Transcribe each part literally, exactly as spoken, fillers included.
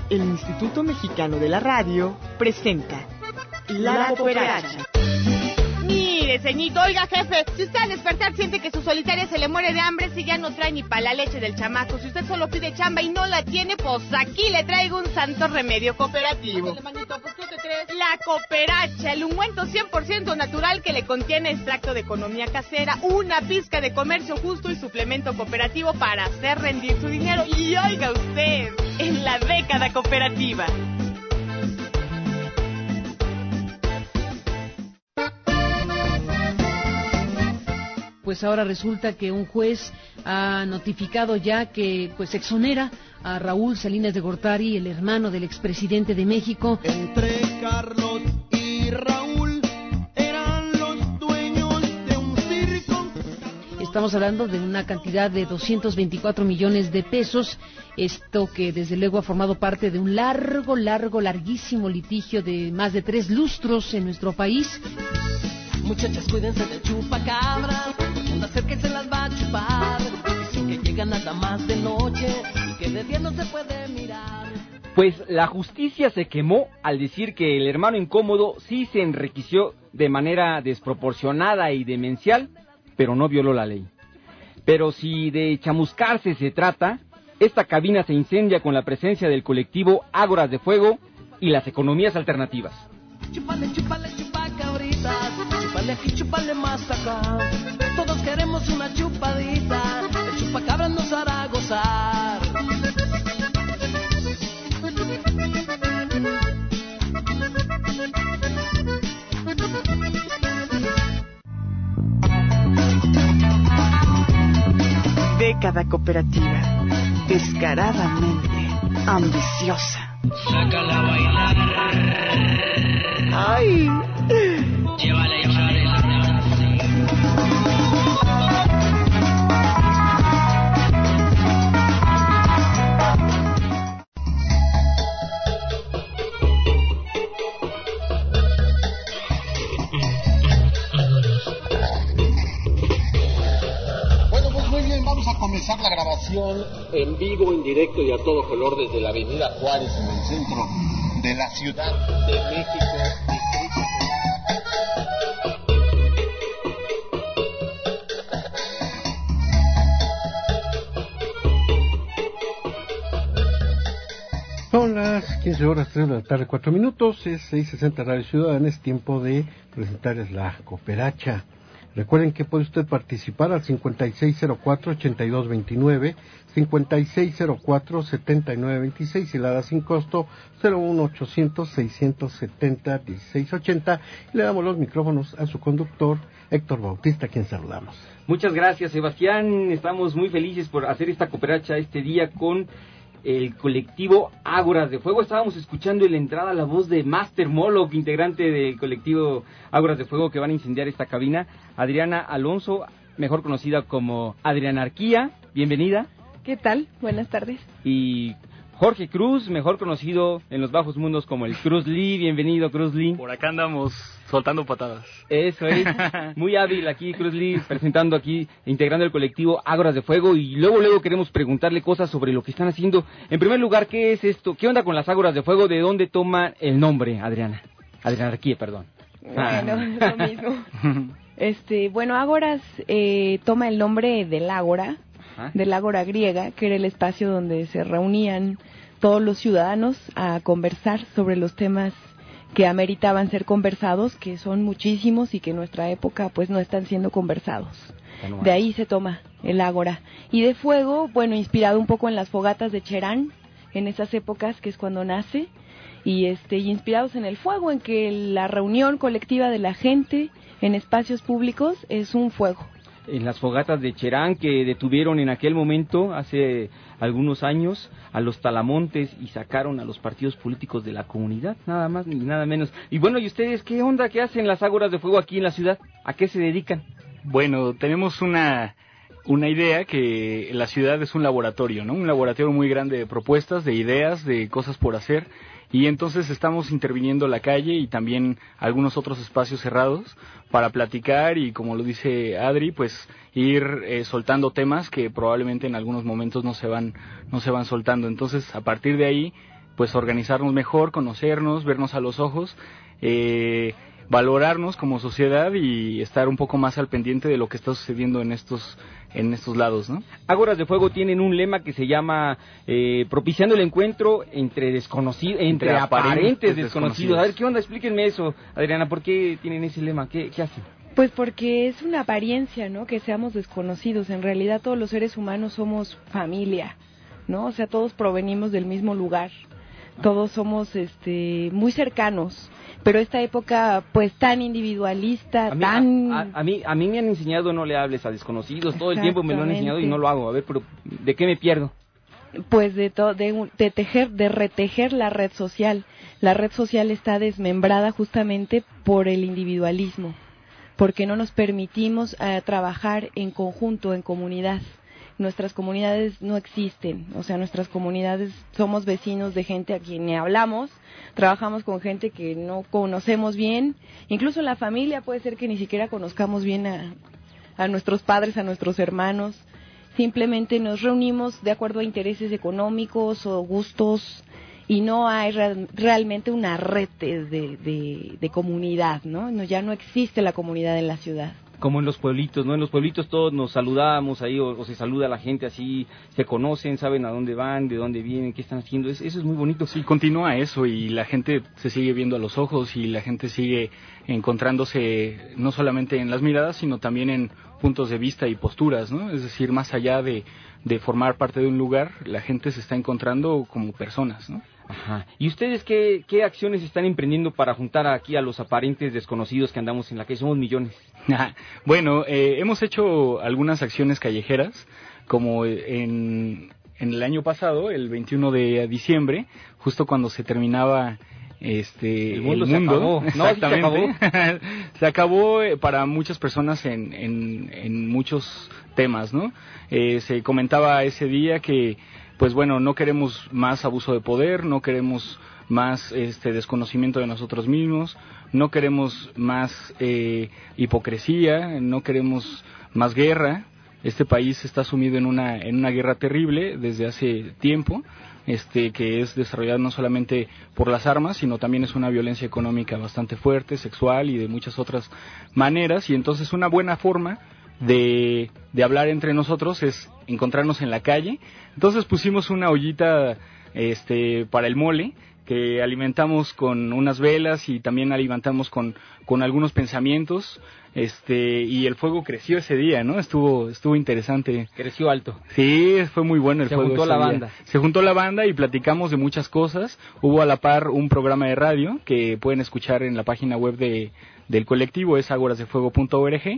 El Instituto Mexicano de la Radio presenta La Cooperacha. Mire, ceñito, oiga, jefe, si usted al despertar siente que su solitaria se le muere de hambre, si ya no trae ni para la leche del chamaco, si usted solo pide chamba y no la tiene, pues aquí le traigo un santo remedio cooperativo. Ándale, manito, ¿por qué te crees? La Cooperacha, el ungüento cien por ciento natural que le contiene extracto de economía casera, una pizca de comercio justo y suplemento cooperativo para hacer rendir su dinero. Y oiga usted, en la década cooperativa. Pues ahora resulta que un juez ha notificado ya que pues exonera a Raúl Salinas de Gortari, el hermano del expresidente de México. Entre Carlos y Raúl eran los dueños de un circo. Estamos hablando de una cantidad de doscientos veinticuatro millones de pesos, esto que desde luego ha formado parte de un largo, largo, larguísimo litigio de más de tres lustros en nuestro país. Muchachas, cuídense del chupacabra, no hacer que se las va a chupar. Dicen que llegan nada más de noche y que de día no se puede mirar. Pues la justicia se quemó al decir que el hermano incómodo sí se enriqueció de manera desproporcionada y demencial, pero no violó la ley. Pero si de chamuscarse se trata, esta cabina se incendia con la presencia del colectivo Ágoras de Fuego y las economías alternativas. Chúpale, chúpale, chupacabritas, chúpale aquí, chúpale más acá. Todos queremos una chupadita, el chupacabra nos hará gozar. Década cooperativa, descaradamente ambiciosa. Sácala a bailar. ¡Ay! Llévale, llévale. Bueno, pues muy bien, vamos a comenzar la grabación en vivo, en directo y a todo color desde la avenida Juárez en el centro de la Ciudad de México. Son las quince horas, tres de la tarde, cuatro minutos, es seis sesenta Radio Ciudadana, es tiempo de presentarles la Cooperacha. Recuerden que puede usted participar al cincuenta y seis cero cuatro, ochenta y dos veintinueve, cincuenta y seis cero cuatro, setenta y nueve veintiséis y la da sin costo cero uno ochocientos, seiscientos setenta, dieciséis ochenta, y le damos los micrófonos a su conductor Héctor Bautista, a quien saludamos. Muchas gracias, Sebastián, estamos muy felices por hacer esta Cooperacha este día con el colectivo Ágoras de Fuego. Estábamos escuchando en la entrada la voz de Master Moloch, integrante del colectivo Ágoras de Fuego, que van a incendiar esta cabina. Adriana Alonso, mejor conocida como Adrianarquía, bienvenida. ¿Qué tal? Buenas tardes. Y Jorge Cruz, mejor conocido en los bajos mundos como el Cruz Lee, bienvenido, Cruz Lee. Por acá andamos soltando patadas. Eso es, muy hábil aquí Cruz Lee, presentando aquí, integrando el colectivo Ágoras de Fuego, y luego luego queremos preguntarle cosas sobre lo que están haciendo. En primer lugar, ¿qué es esto? ¿Qué onda con las Ágoras de Fuego? ¿De dónde toma el nombre, Adriana? Adrianarquía, perdón. Bueno, es lo mismo. Este, bueno, Ágoras eh, toma el nombre del ágora, Ajá. del ágora griega, que era el espacio donde se reunían todos los ciudadanos a conversar sobre los temas que ameritaban ser conversados, que son muchísimos y que en nuestra época pues no están siendo conversados. Bueno, de ahí se toma el ágora. Y de fuego, bueno, inspirado un poco en las fogatas de Cherán, en esas épocas que es cuando nace, y este y inspirados en el fuego, en que la reunión colectiva de la gente en espacios públicos es un fuego. En las fogatas de Cherán, que detuvieron en aquel momento, hace algunos años, a los talamontes y sacaron a los partidos políticos de la comunidad, nada más ni nada menos. Y bueno, ¿y ustedes qué onda? ¿Qué hacen las Ágoras de Fuego aquí en la ciudad? ¿A qué se dedican? Bueno, tenemos una, una idea que la ciudad es un laboratorio, ¿no? Un laboratorio muy grande de propuestas, de ideas, de cosas por hacer. Y entonces estamos interviniendo la calle y también algunos otros espacios cerrados para platicar y, como lo dice Adri, pues ir eh, soltando temas que probablemente en algunos momentos no se van no se van soltando. Entonces, a partir de ahí pues organizarnos mejor, conocernos, vernos a los ojos, eh, valorarnos como sociedad y estar un poco más al pendiente de lo que está sucediendo en estos en estos lados, ¿no? Ágoras de Fuego tienen un lema que se llama eh, propiciando el encuentro entre desconocidos, entre, entre aparentes, aparentes desconocidos. desconocidos. A ver, ¿qué onda? Explíquenme eso, Adriana, ¿por qué tienen ese lema? ¿Qué, qué hacen? Pues porque es una apariencia, ¿no? Que seamos desconocidos. En realidad todos los seres humanos somos familia, ¿no? O sea, todos provenimos del mismo lugar. Todos somos este muy cercanos, pero esta época pues tan individualista, a mí, tan... A, a, a, mí, a mí me han enseñado no le hables a desconocidos, todo el tiempo me lo han enseñado y no lo hago. A ver, pero ¿de qué me pierdo? Pues de, to, de, de tejer, de retejer la red social. La red social está desmembrada justamente por el individualismo, porque no nos permitimos uh, trabajar en conjunto, en comunidad. Nuestras comunidades no existen, o sea, nuestras comunidades somos vecinos de gente a quien ni hablamos, trabajamos con gente que no conocemos bien, incluso la familia puede ser que ni siquiera conozcamos bien a, a nuestros padres, a nuestros hermanos, simplemente nos reunimos de acuerdo a intereses económicos o gustos y no hay re- realmente una red de, de, de comunidad, ¿no? no ya no existe la comunidad en la ciudad. Como en los pueblitos, ¿no? En los pueblitos todos nos saludamos ahí, o, o se saluda a la gente así, se conocen, saben a dónde van, de dónde vienen, qué están haciendo, es, eso es muy bonito. Sí, continúa eso y la gente se sigue viendo a los ojos y la gente sigue encontrándose no solamente en las miradas, sino también en puntos de vista y posturas, ¿no? Es decir, más allá de, de formar parte de un lugar, la gente se está encontrando como personas, ¿no? Ajá. ¿Y ustedes qué, qué acciones están emprendiendo para juntar aquí a los aparentes desconocidos que andamos en la calle? Somos millones. Bueno, eh, hemos hecho algunas acciones callejeras, como en, en el año pasado, el veintiuno de diciembre, justo cuando se terminaba este el mundo, el mundo se acabó. No, exactamente. ¿sí se acabó? Se acabó eh, para muchas personas en, en, en muchos temas, ¿no? Eh, se comentaba ese día que pues bueno, no queremos más abuso de poder, no queremos más este desconocimiento de nosotros mismos, no queremos más eh, hipocresía, no queremos más guerra. Este país está sumido en una en una guerra terrible desde hace tiempo, este que es desarrollada no solamente por las armas, sino también es una violencia económica bastante fuerte, sexual y de muchas otras maneras, y entonces una buena forma de, de hablar entre nosotros es encontrarnos en la calle. Entonces pusimos una ollita este para el mole que alimentamos con unas velas y también alimentamos con con algunos pensamientos, este y el fuego creció ese día, ¿no? Estuvo estuvo interesante. Creció alto. Sí, fue muy bueno el Se fuego. Se juntó la día. banda. Se juntó la banda y platicamos de muchas cosas. Hubo a la par un programa de radio que pueden escuchar en la página web de del colectivo, es ágoras de fuego punto org.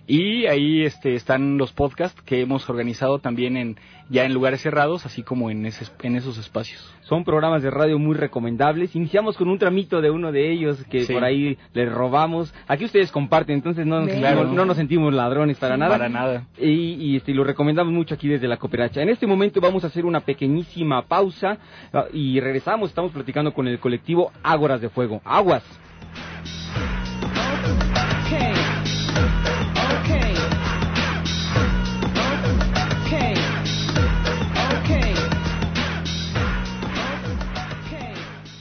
Y ahí este, están los podcasts que hemos organizado también en ya en lugares cerrados, así como en, ese, en esos espacios. Son programas de radio muy recomendables. Iniciamos con un tramito de uno de ellos que sí. Por ahí les robamos. Aquí ustedes comparten, entonces no, claro, no, no nos sentimos ladrones para nada. Para nada. Y, y este, lo recomendamos mucho aquí desde la Cooperacha. En este momento vamos a hacer una pequeñísima pausa y regresamos. Estamos platicando con el colectivo Ágoras de Fuego. ¡Aguas! Okay. Okay. Okay. Okay. Okay.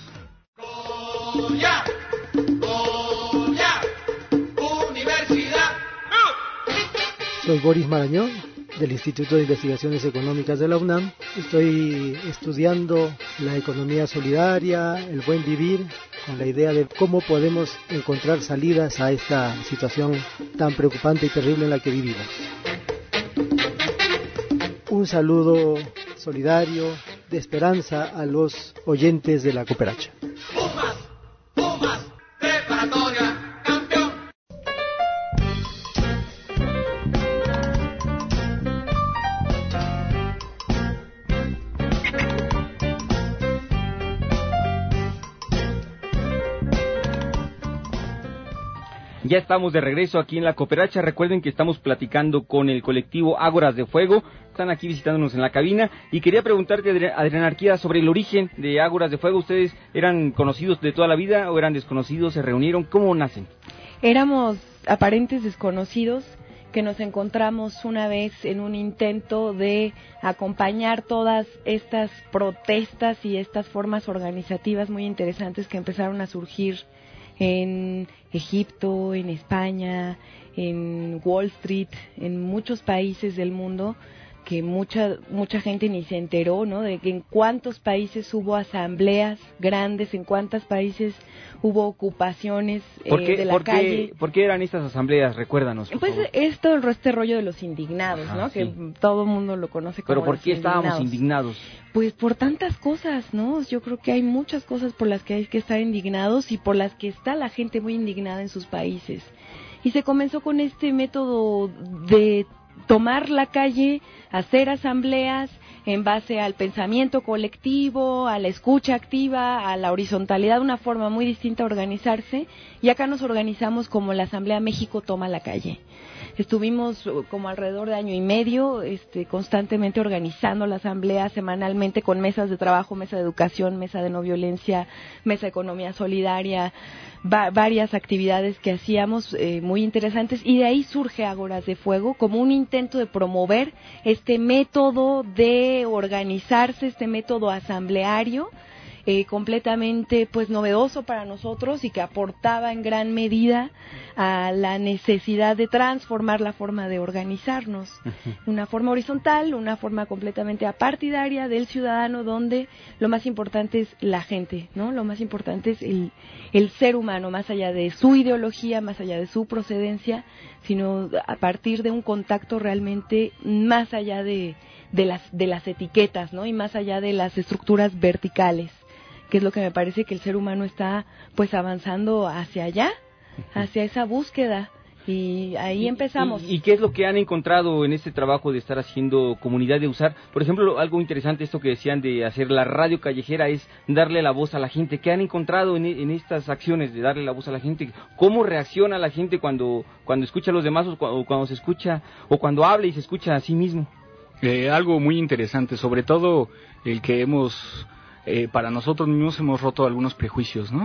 Goya, Goya, Universidad. Soy Boris Marañón, del Instituto de Investigaciones Económicas de la UNAM. Estoy estudiando la economía solidaria, el buen vivir, con la idea de cómo podemos encontrar salidas a esta situación tan preocupante y terrible en la que vivimos. Un saludo solidario, de esperanza a los oyentes de la Cooperacha. Pumas, Pumas, preparatoria, campeón. Ya estamos de regreso aquí en la Cooperacha. Recuerden que estamos platicando con el colectivo Ágoras de Fuego. Están aquí visitándonos en la cabina. Y quería preguntarte, Adriana Arquía, sobre el origen de Ágoras de Fuego. ¿Ustedes eran conocidos de toda la vida o eran desconocidos? ¿Se reunieron? ¿Cómo nacen? Éramos aparentes desconocidos que nos encontramos una vez en un intento de acompañar todas estas protestas y estas formas organizativas muy interesantes que empezaron a surgir en Egipto, en España, en Wall Street, en muchos países del mundo, que mucha mucha gente ni se enteró, ¿no? De que en cuántos países hubo asambleas grandes, en cuántos países hubo ocupaciones ¿Por qué, eh, de la por calle. Qué, ¿Por qué eran estas asambleas? Recuérdanos, por Pues favor. es todo el- este rollo de los indignados, Ajá, ¿no? sí. Que todo el mundo lo conoce como ¿Pero por los qué estábamos indignados? Pues por tantas cosas, ¿no? Yo creo que hay muchas cosas por las que hay que estar indignados y por las que está la gente muy indignada en sus países. Y se comenzó con este método de tomar la calle, hacer asambleas en base al pensamiento colectivo, a la escucha activa, a la horizontalidad, una forma muy distinta de organizarse, y acá nos organizamos como la Asamblea México Toma la Calle. Estuvimos uh, como alrededor de año y medio este, constantemente organizando la asamblea semanalmente con mesas de trabajo, mesa de educación, mesa de no violencia, mesa de economía solidaria, va- varias actividades que hacíamos eh, muy interesantes, y de ahí surge Ágoras de Fuego como un intento de promover este método de organizarse, este método asambleario, Eh, completamente pues novedoso para nosotros y que aportaba en gran medida a la necesidad de transformar la forma de organizarnos, una forma horizontal, una forma completamente apartidaria del ciudadano, donde lo más importante es la gente, ¿no? Lo más importante es el, el ser humano, más allá de su ideología, más allá de su procedencia, sino a partir de un contacto realmente más allá de, de las de las etiquetas, ¿no? Y más allá de las estructuras verticales, que es lo que me parece que el ser humano está pues avanzando hacia allá, hacia esa búsqueda, y ahí empezamos. ¿Y, y qué es lo que han encontrado en este trabajo de estar haciendo comunidad, de usar, por ejemplo, algo interesante, esto que decían de hacer la radio callejera, es darle la voz a la gente? ¿Qué han encontrado en, en estas acciones de darle la voz a la gente? ¿Cómo reacciona la gente cuando, cuando escucha a los demás, o cuando, cuando se escucha, o cuando habla y se escucha a sí mismo? Eh, algo muy interesante, sobre todo el que hemos... Eh, para nosotros mismos hemos roto algunos prejuicios, ¿no?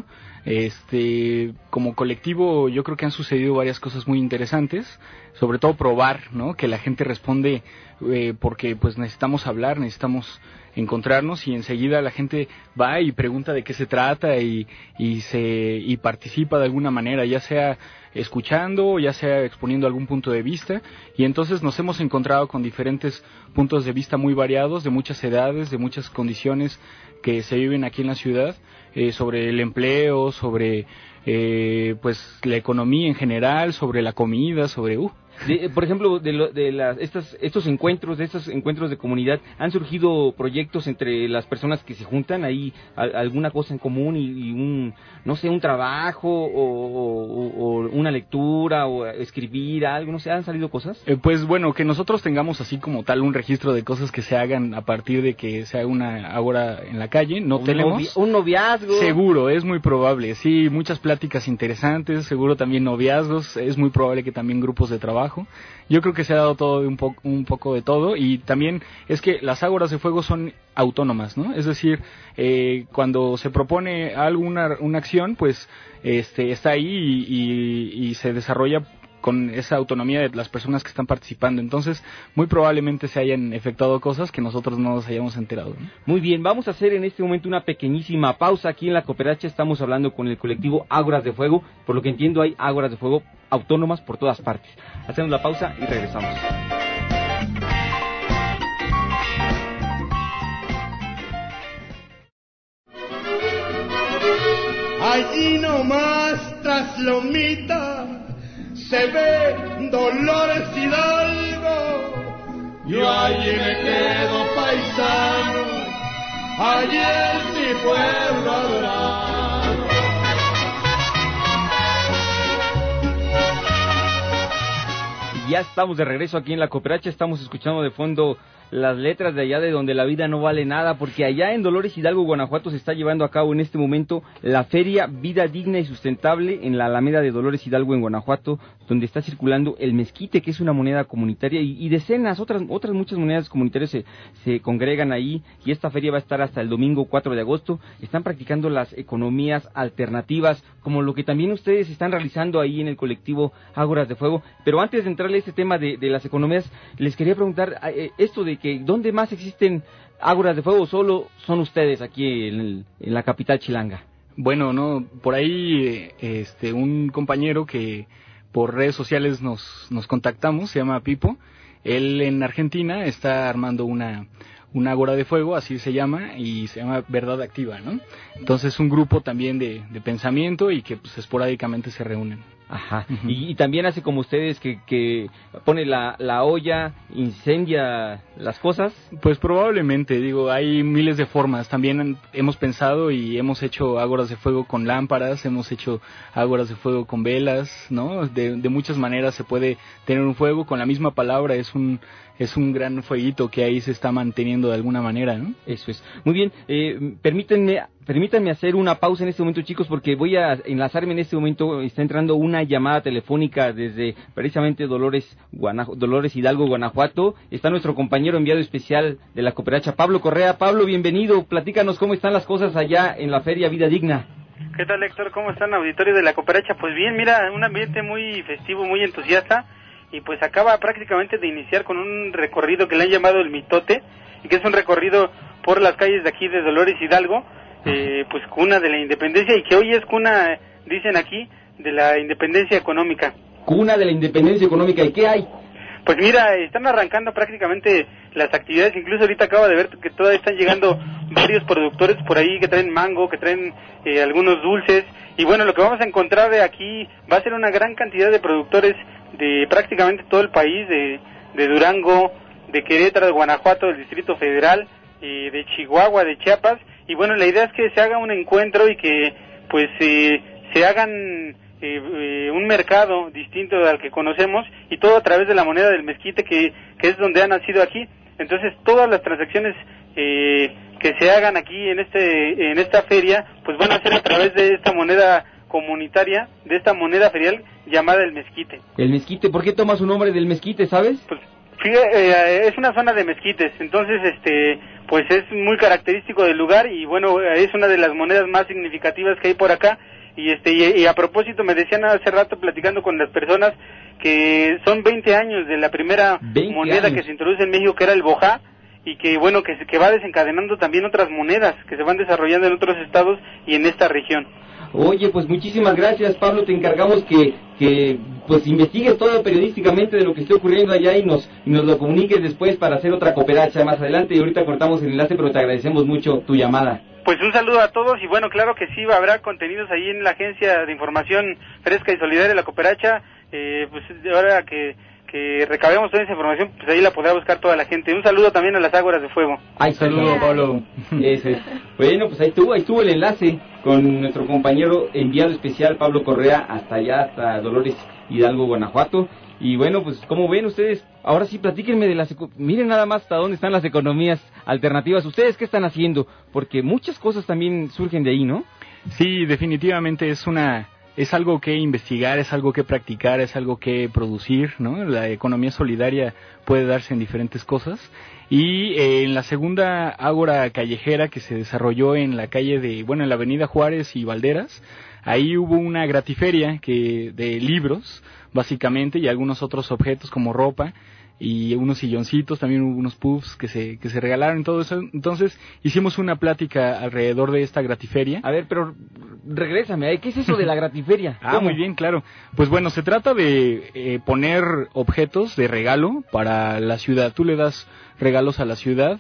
Este, como colectivo yo creo que han sucedido varias cosas muy interesantes, sobre todo probar, ¿no? Que la gente responde eh, porque pues necesitamos hablar, necesitamos encontrarnos, y enseguida la gente va y pregunta de qué se trata y, y se y participa de alguna manera, ya sea escuchando, ya sea exponiendo algún punto de vista, y entonces nos hemos encontrado con diferentes puntos de vista muy variados, de muchas edades, de muchas condiciones que se viven aquí en la ciudad, eh, sobre el empleo, sobre eh, pues la economía en general, sobre la comida, sobre uh, De, por ejemplo, de, lo, de las, estas, estos encuentros, de estos encuentros de comunidad, ¿han surgido proyectos entre las personas que se juntan ahí, a, alguna cosa en común y, y un, no sé, un trabajo o, o, o una lectura o escribir algo, no sé, han salido cosas? Eh, pues bueno, que nosotros tengamos así como tal un registro de cosas que se hagan a partir de que se haga una agora en la calle, no un tenemos. Novi un noviazgo. Seguro, es muy probable, sí, muchas pláticas interesantes, seguro también noviazgos, es muy probable que también grupos de trabajo. Yo creo que se ha dado todo de un, po un poco de todo, y también es que las ágoras de fuego son autónomas, ¿no? Es decir, eh, cuando se propone alguna una acción, pues este está ahí y, y, y se desarrolla con esa autonomía de las personas que están participando. Entonces, muy probablemente se hayan efectuado cosas que nosotros no nos hayamos enterado, ¿no? Muy bien, vamos a hacer en este momento una pequeñísima pausa aquí en la Cooperacha. Estamos hablando con el colectivo Ágoras de Fuego. Por lo que entiendo, hay ágoras de fuego autónomas por todas partes. Hacemos la pausa y regresamos. Allí nomás tras Lomita se ve Dolores Hidalgo. Yo allí me quedo paisano, allí es mi pueblo adorado. Ya estamos de regreso aquí en la Cooperacha. Estamos escuchando de fondo las letras de allá de donde la vida no vale nada, porque allá en Dolores Hidalgo, Guanajuato, se está llevando a cabo en este momento la Feria Vida Digna y Sustentable en la Alameda de Dolores Hidalgo en Guanajuato, donde está circulando el mezquite, que es una moneda comunitaria, y, y decenas, otras otras muchas monedas comunitarias se, se congregan ahí, y esta feria va a estar hasta el domingo cuatro de agosto. Están practicando las economías alternativas, como lo que también ustedes están realizando ahí en el colectivo Ágoras de Fuego. Pero antes de entrarle a este tema de, de las economías, les quería preguntar eh, esto de que ¿dónde más existen Ágoras de Fuego? ¿Solo son ustedes aquí en, el, en la capital chilanga? Bueno, no, por ahí este un compañero que por redes sociales nos nos contactamos, se llama Pipo. Él en Argentina está armando una una Ágora de Fuego, así se llama, y se llama Verdad Activa, ¿no? Entonces un grupo también de, de pensamiento y que pues esporádicamente se reúnen. Ajá, uh-huh. y, y también hace como ustedes que, que pone la, la olla, incendia las cosas. Pues probablemente, digo, hay miles de formas. También hemos pensado y hemos hecho ágoras de fuego con lámparas, hemos hecho ágoras de fuego con velas, ¿no? De, de muchas maneras se puede tener un fuego con la misma palabra, es un es un gran fueguito que ahí se está manteniendo de alguna manera, ¿no? Eso es. Muy bien, eh, permítanme, permítanme hacer una pausa en este momento, chicos, porque voy a enlazarme en este momento. Está entrando una llamada telefónica desde precisamente Dolores, Guana, Dolores Hidalgo, Guanajuato. Está nuestro compañero enviado especial de la cooperacha, Pablo Correa. Pablo, bienvenido. Platícanos cómo están las cosas allá en la Feria Vida Digna. ¿Qué tal, Héctor? ¿Cómo están, auditorio de la cooperacha? Pues bien, mira, un ambiente muy festivo, muy entusiasta. Y pues acaba prácticamente de iniciar con un recorrido que le han llamado el Mitote, y que es un recorrido por las calles de aquí de Dolores Hidalgo, eh, pues cuna de la independencia, y que hoy es cuna, dicen aquí, de la independencia económica. Cuna de la independencia económica, ¿y qué hay? Pues mira, están arrancando prácticamente las actividades, incluso ahorita acabo de ver que todavía están llegando varios productores por ahí que traen mango, que traen eh, algunos dulces, y bueno, lo que vamos a encontrar de aquí va a ser una gran cantidad de productores de prácticamente todo el país, de, de Durango, de Querétaro, de Guanajuato, del Distrito Federal, eh, de Chihuahua, de Chiapas, y bueno, la idea es que se haga un encuentro y que pues eh, se hagan eh, eh, un mercado distinto al que conocemos, y todo a través de la moneda del mezquite, que, que es donde ha nacido aquí. Entonces todas las transacciones eh, que se hagan aquí en este en esta feria pues van a ser a través de esta moneda comunitaria, de esta moneda ferial llamada el mezquite. El mezquite, ¿por qué toma su nombre del mezquite, sabes? Pues fíjate, eh, es una zona de mezquites, entonces este pues es muy característico del lugar, y bueno, es una de las monedas más significativas que hay por acá. Y este y, y a propósito me decían hace rato platicando con las personas que son veinte años de la primera moneda años. que se introduce en México, que era el bojá, y que bueno, que, que va desencadenando también otras monedas que se van desarrollando en otros estados y en esta región. Oye, pues muchísimas gracias, Pablo. Te encargamos que, que pues investigues todo periodísticamente de lo que esté ocurriendo allá y nos, y nos lo comuniques después para hacer otra cooperacha más adelante. Y ahorita cortamos el enlace, pero te agradecemos mucho tu llamada. Pues un saludo a todos, y bueno, claro que sí, habrá contenidos ahí en la Agencia de Información Fresca y Solidaria de la Cooperacha. Eh, pues ahora que... que recabemos toda esa información, pues ahí la podrá buscar toda la gente. Un saludo también a las Ágoras de Fuego. Ay, saludo, Pablo. Ese. Bueno, pues ahí estuvo, ahí estuvo el enlace con nuestro compañero enviado especial, Pablo Correa, hasta allá, hasta Dolores Hidalgo, Guanajuato. Y bueno, pues como ven ustedes, ahora sí platíquenme de las... Miren nada más hasta dónde están las economías alternativas. ¿Ustedes qué están haciendo? Porque muchas cosas también surgen de ahí, ¿no? Sí, definitivamente es una... es algo que investigar, es algo que practicar, es algo que producir, ¿no? La economía solidaria puede darse en diferentes cosas. Y eh, en la segunda ágora callejera que se desarrolló en la calle de, bueno, en la avenida Juárez y Valderas, ahí hubo una gratiferia que de libros, básicamente, y algunos otros objetos como ropa, y unos silloncitos, también hubo unos puffs que se que se regalaron, todo eso. Entonces hicimos una plática alrededor de esta gratiferia. A ver, pero regrésame, ¿qué es eso de la gratiferia? Ah, muy bien, claro. Pues bueno, se trata de eh, poner objetos de regalo para la ciudad. Tú le das regalos a la ciudad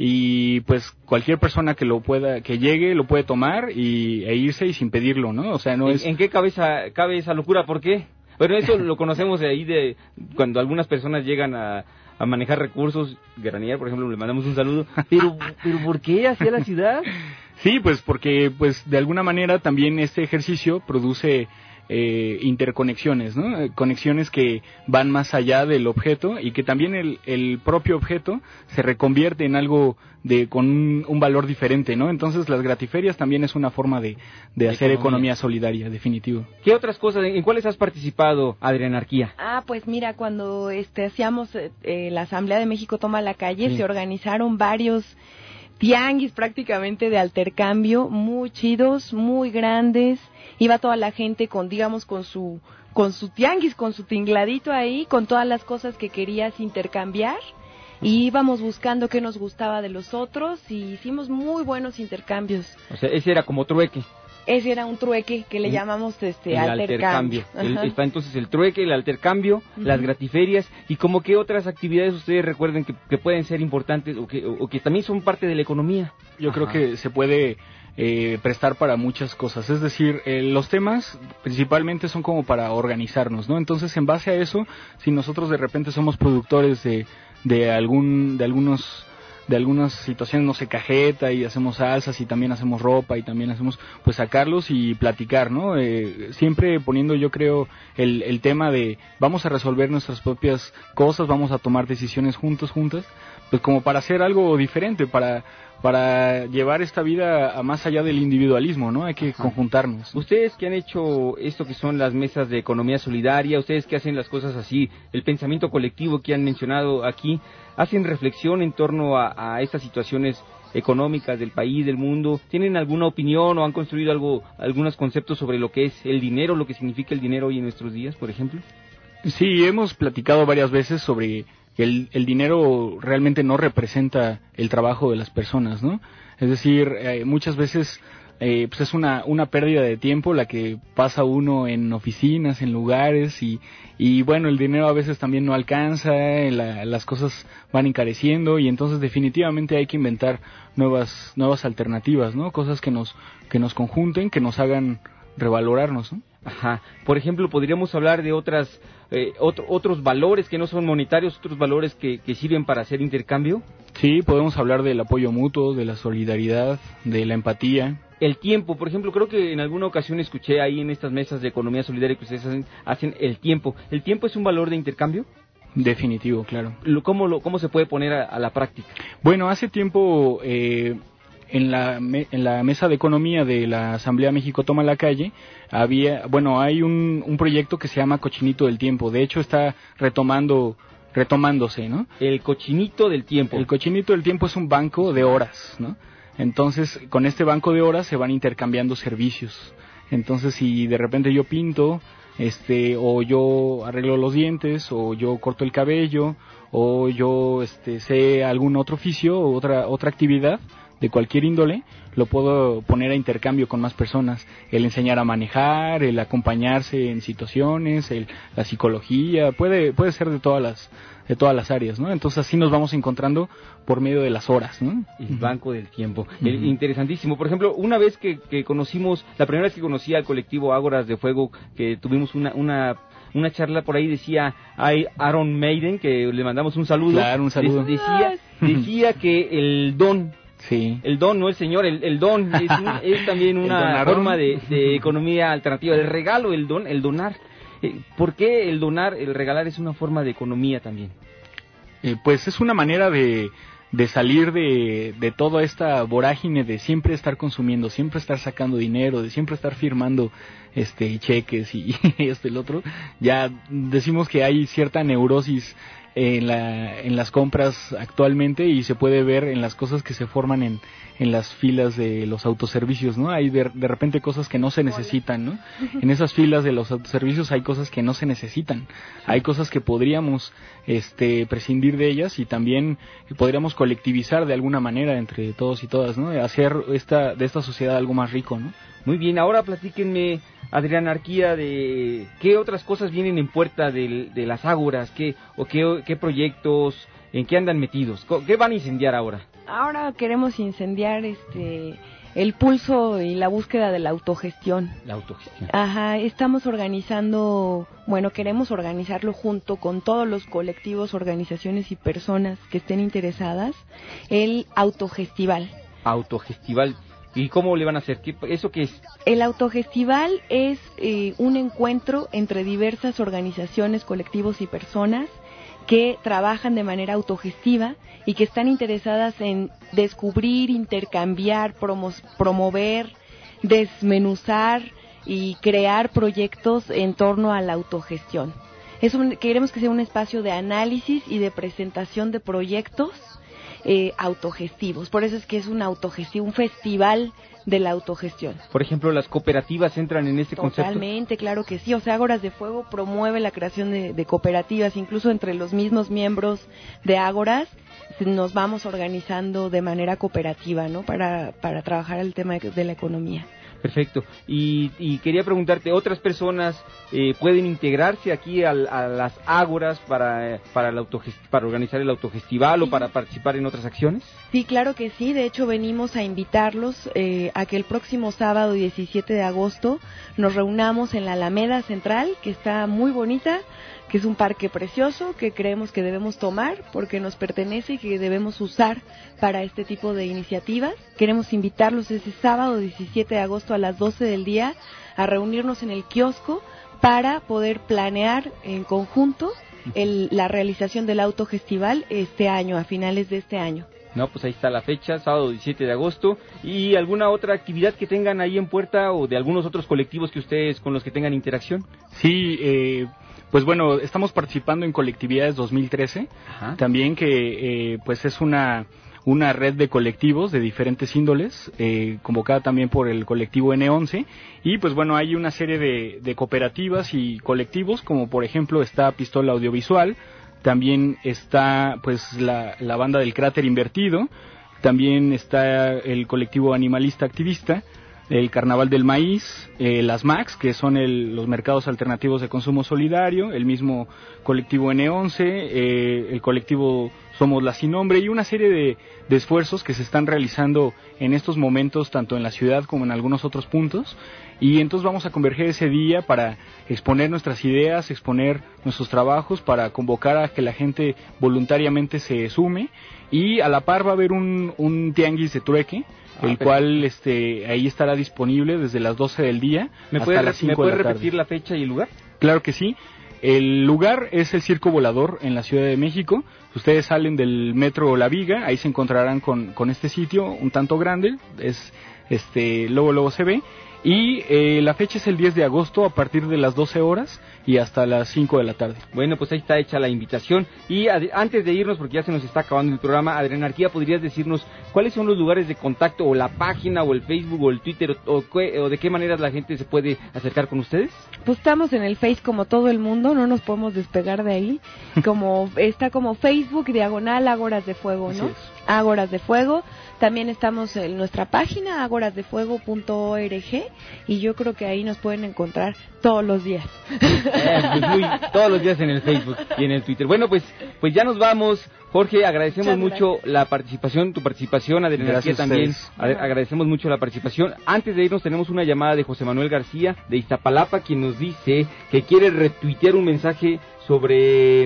y pues cualquier persona que lo pueda, que llegue, lo puede tomar y e irse y sin pedirlo, ¿no? O sea, no ¿En, es... ¿En qué cabeza cabe esa locura? ¿Por qué? Bueno, eso lo conocemos de ahí, de cuando algunas personas llegan a, a manejar recursos. Granier, por ejemplo, le mandamos un saludo. Pero, pero ¿por qué hacia la ciudad? Sí, pues porque pues de alguna manera también este ejercicio produce eh, interconexiones, ¿no? Eh, conexiones que van más allá del objeto y que también el, el propio objeto se reconvierte en algo de con un, un valor diferente, ¿no? Entonces las gratiferias también es una forma de, de hacer economía. economía solidaria, definitivo. ¿Qué otras cosas, en cuáles has participado, Adrianarquía? Ah, pues mira, cuando este hacíamos eh, la Asamblea de México Toma la Calle, sí. se organizaron varios tianguis prácticamente de altercambio, muy chidos, muy grandes. Iba toda la gente con, digamos, con su con su tianguis, con su tingladito ahí, con todas las cosas que querías intercambiar. Y íbamos buscando qué nos gustaba de los otros y hicimos muy buenos intercambios. O sea, ese era como trueque. Ese era un trueque que le llamamos este el altercambio. altercambio. El, está entonces el trueque, el altercambio, uh-huh. las gratiferias y como que otras actividades ustedes recuerden que, que pueden ser importantes o que, o que también son parte de la economía. Yo Ajá. creo que se puede eh, prestar para muchas cosas. Es decir, eh, los temas principalmente son como para organizarnos, ¿no? Entonces, en base a eso, si nosotros de repente somos productores de de algún de algunos de algunas situaciones, no sé, cajeta y hacemos salsas y también hacemos ropa y también hacemos, pues sacarlos y platicar, ¿no? Eh, siempre poniendo, yo creo, el, el tema de vamos a resolver nuestras propias cosas, vamos a tomar decisiones juntos, juntas, pues como para hacer algo diferente, para para llevar esta vida a más allá del individualismo, ¿no? Hay que Ajá. conjuntarnos. Ustedes que han hecho esto que son las mesas de economía solidaria, ustedes que hacen las cosas así, el pensamiento colectivo que han mencionado aquí, ¿hacen reflexión en torno a, a estas situaciones económicas del país, del mundo? ¿Tienen alguna opinión o han construido algo, algunos conceptos sobre lo que es el dinero, lo que significa el dinero hoy en nuestros días, por ejemplo? Sí, hemos platicado varias veces sobre el, el dinero realmente no representa el trabajo de las personas, ¿no? Es decir, eh, muchas veces eh, pues es una una pérdida de tiempo la que pasa uno en oficinas, en lugares y y bueno, el dinero a veces también no alcanza, la, las cosas van encareciendo y entonces definitivamente hay que inventar nuevas nuevas alternativas, ¿no? Cosas que nos que nos conjunten, que nos hagan revalorarnos, ¿no? Ajá. Por ejemplo, podríamos hablar de otras eh, otro, otros valores que no son monetarios, otros valores que, que sirven para hacer intercambio. Sí, podemos hablar del apoyo mutuo, de la solidaridad, de la empatía. El tiempo, por ejemplo, creo que en alguna ocasión escuché ahí en estas mesas de economía solidaria que ustedes hacen, hacen el tiempo. ¿El tiempo es un valor de intercambio? Definitivo, claro. ¿Cómo, lo, cómo se puede poner a, a la práctica? Bueno, hace tiempo eh, en la me, en la mesa de economía de la Asamblea México Toma la Calle había, bueno, hay un, un proyecto que se llama Cochinito del Tiempo. De hecho, está retomando retomándose, ¿no? El Cochinito del Tiempo. El Cochinito del Tiempo es un banco de horas, ¿no? Entonces, con este banco de horas se van intercambiando servicios. Entonces, si de repente yo pinto, este, o yo arreglo los dientes, o yo corto el cabello, o yo, este, sé algún otro oficio o otra otra actividad de cualquier índole, lo puedo poner a intercambio con más personas. El enseñar a manejar, el acompañarse en situaciones, el, la psicología, puede puede ser de todas las de todas las áreas, ¿no? Entonces así nos vamos encontrando por medio de las horas, ¿no? El banco del tiempo. Uh-huh. El, interesantísimo. Por ejemplo, una vez que, que conocimos, la primera vez que conocí al colectivo Ágoras de Fuego, que tuvimos una una una charla por ahí, decía hay Aaron Maiden, que le mandamos un saludo. Claro, un saludo. De, decía decía que el don Sí. El don, no el señor, el, el don es, un, es también una forma de, de economía alternativa. El regalo, el don, el donar. Eh, ¿Por qué el donar, el regalar es una forma de economía también? Eh, pues es una manera de, de salir de, de toda esta vorágine de siempre estar consumiendo, siempre estar sacando dinero, de siempre estar firmando este cheques y esto y el otro. Ya decimos que hay cierta neurosis en la en las compras actualmente y se puede ver en las cosas que se forman en en las filas de los autoservicios, ¿no? Hay de, de repente cosas que no se necesitan, ¿no? En esas filas de los autoservicios hay cosas que no se necesitan. Hay cosas que podríamos este prescindir de ellas y también podríamos colectivizar de alguna manera entre todos y todas, ¿no? Hacer esta de esta sociedad algo más rico, ¿no? Muy bien, ahora platíquenme, Adrianarquía, de qué otras cosas vienen en puerta de, de las ágoras, qué, o qué, qué proyectos, en qué andan metidos, qué van a incendiar ahora. Ahora queremos incendiar este el pulso y la búsqueda de la autogestión. La autogestión. Ajá, estamos organizando, bueno, queremos organizarlo junto con todos los colectivos, organizaciones y personas que estén interesadas, el Autogestival. Autogestival. ¿Y cómo le van a hacer? ¿Qué, ¿Eso qué es? El Autogestival es eh, un encuentro entre diversas organizaciones, colectivos y personas que trabajan de manera autogestiva y que están interesadas en descubrir, intercambiar, promo- promover, desmenuzar y crear proyectos en torno a la autogestión. Es un, queremos que sea un espacio de análisis y de presentación de proyectos eh, autogestivos. Por eso es que es un autogestivo, un festival de la autogestión. Por ejemplo, ¿las cooperativas entran en este concepto? Totalmente, claro que sí. O sea, Ágoras de Fuego promueve la creación de, de cooperativas, incluso entre los mismos miembros de Ágoras nos vamos organizando de manera cooperativa, ¿no? Para, para trabajar el tema de, de la economía. Perfecto. Y, y quería preguntarte, ¿otras personas eh, pueden integrarse aquí al, a las ágoras para, para, el autogest- para organizar el autofestival sí. o para participar en otras acciones? Sí, claro que sí. De hecho, venimos a invitarlos eh, a que el próximo sábado diecisiete de agosto nos reunamos en la Alameda Central, que está muy bonita, que es un parque precioso que creemos que debemos tomar porque nos pertenece y que debemos usar para este tipo de iniciativas. Queremos invitarlos ese sábado diecisiete de agosto a las doce del día a reunirnos en el kiosco para poder planear en conjunto el, la realización del autofestival este año, a finales de este año. No, pues ahí está la fecha, sábado diecisiete de agosto. ¿Y alguna otra actividad que tengan ahí en puerta o de algunos otros colectivos que ustedes con los que tengan interacción? Sí, eh... Pues bueno, estamos participando en Colectividades dos mil trece, Ajá. también que eh, pues es una una red de colectivos de diferentes índoles, eh, convocada también por el colectivo ene once, y pues bueno, hay una serie de, de cooperativas y colectivos, como por ejemplo está Pistola Audiovisual, también está pues la, la banda del Cráter Invertido, también está el colectivo Animalista Activista, el Carnaval del Maíz, eh, las MAX, que son el, los mercados alternativos de consumo solidario, el mismo colectivo ene once, eh, el colectivo Somos la Sin Nombre y una serie de, de esfuerzos que se están realizando en estos momentos, tanto en la ciudad como en algunos otros puntos. Y entonces vamos a converger ese día para exponer nuestras ideas, exponer nuestros trabajos, para convocar a que la gente voluntariamente se sume. Y a la par va a haber un, un tianguis de trueque, Ah, el cual este ahí estará disponible desde las doce del día ¿Me hasta puede, las cinco ¿Me puede de la tarde. repetir la fecha y el lugar? Claro que sí. El lugar es el Circo Volador en la Ciudad de México. Ustedes salen del metro La Viga, ahí se encontrarán con, con este sitio un tanto grande, es este luego luego se ve. Y eh, la fecha es el diez de agosto a partir de las doce horas y hasta las cinco de la tarde. Bueno, pues ahí está hecha la invitación. Y ad- antes de irnos, porque ya se nos está acabando el programa, Adrenarquía, ¿podrías decirnos cuáles son los lugares de contacto, o la página, o el Facebook, o el Twitter, o, o, o de qué manera la gente se puede acercar con ustedes? Pues estamos en el Face como todo el mundo, no nos podemos despegar de ahí. Como está como Facebook, diagonal, Ágoras de Fuego, ¿no? Ágoras de Fuego. También estamos en nuestra página, ágoras de fuego punto org, y yo creo que ahí nos pueden encontrar todos los días. Eh, pues muy, todos los días en el Facebook y en el Twitter. Bueno, pues pues ya nos vamos. Jorge, agradecemos Muchas mucho gracias. la participación, tu participación, Adrenarquía también. A- agradecemos mucho la participación. Antes de irnos tenemos una llamada de José Manuel García de Iztapalapa, quien nos dice que quiere retuitear un mensaje sobre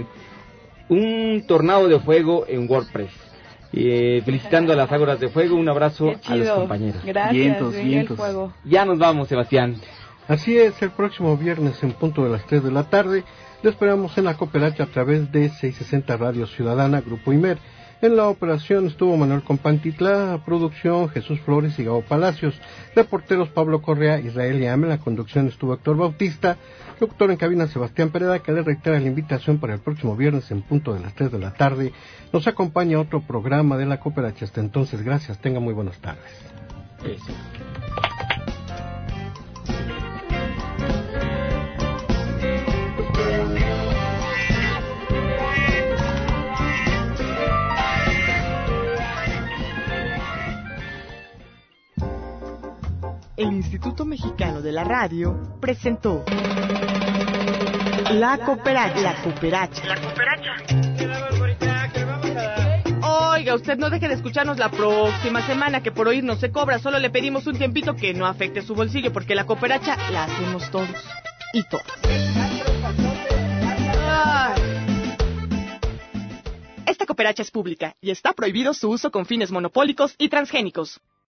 un tornado de fuego en WordPress. Eh, felicitando a las Ágoras de Fuego, un abrazo a los compañeros. Gracias, vientos, vientos. El fuego. Ya nos vamos, Sebastián. Así es, el próximo viernes en punto de las tres de la tarde, lo esperamos en la Cooperacha a través de seiscientos sesenta Radio Ciudadana, Grupo Imer. En la operación estuvo Manuel Compantitla, producción Jesús Flores y Gabo Palacios, reporteros Pablo Correa, Israel y Ame, la conducción estuvo Héctor Bautista, locutor en cabina Sebastián Pereda, que le reitera la invitación para el próximo viernes en punto de las tres de la tarde. Nos acompaña otro programa de la Cooperacha. Hasta entonces, gracias, tenga muy buenas tardes. Eso. El Instituto Mexicano de la Radio presentó La Cooperacha. La Cooperacha. La Cooperacha. Oiga, usted no deje de escucharnos la próxima semana, que por oír no se cobra. Solo le pedimos un tiempito que no afecte su bolsillo, porque la cooperacha la hacemos todos y todas. Ay. Esta cooperacha es pública y está prohibido su uso con fines monopólicos y transgénicos.